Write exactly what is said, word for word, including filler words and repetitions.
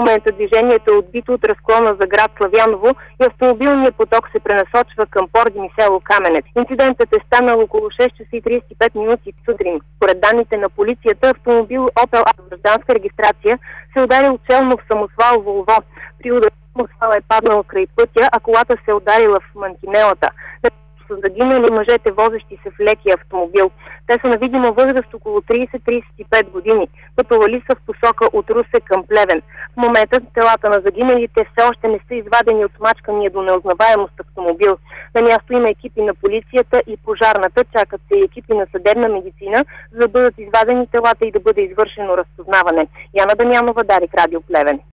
момента движението е отбито от разклона за град Славяново и автомобилният поток се пренасочва към Пордим и село Каменец. Инцидентът е станал около шест часа и тридесет и пет минути сутрин. Според данните на полицията, автомобил Opel с гражданска регистрация се ударил челно в самосвал Волво. При удара самосвал е паднал край пътя, а колата се ударила в мантинелата. Са загинали мъжете, возещи се в лекия автомобил. Те са на видима възраст около тридесет до тридесет и пет години. Пътували са в посока от Русе към Плевен. В момента телата на загиналите все още не са извадени от смачкания до неузнаваемост автомобил. На място има екипи на полицията и пожарната, чакат се и екипи на съдебна медицина, за да бъдат извадени телата и да бъде извършено разпознаване. Яна Дамянова, Дарик, Радио Плевен.